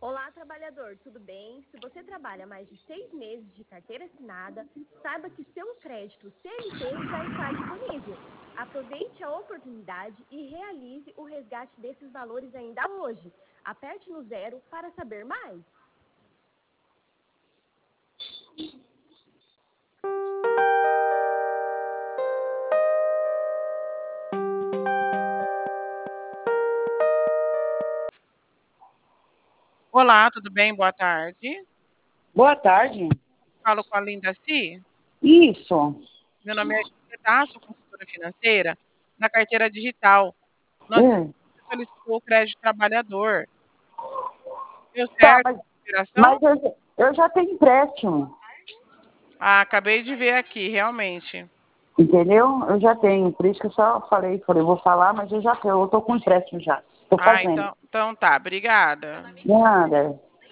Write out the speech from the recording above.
Olá, trabalhador, tudo bem? Se você trabalha mais de 6 meses de carteira assinada, saiba que seu crédito CLT já está disponível. Aproveite a oportunidade e realize o resgate desses valores ainda hoje. Aperte no 0 para saber mais. Olá, tudo bem? Boa tarde. Boa tarde. Falo com a Linda Si. Isso. Meu nome é Linda, sou consultora financeira da carteira digital. Nós solicitou o crédito trabalhador. Deu Tá, certo a mas operação? eu já tenho empréstimo, Ah, acabei de ver aqui, realmente. entendeu? Eu já tenho, por isso que eu só falei, vou falar, mas eu já tenho, eu tô com empréstimo já. Tô Ah, fazendo. então tá, obrigada. Nada.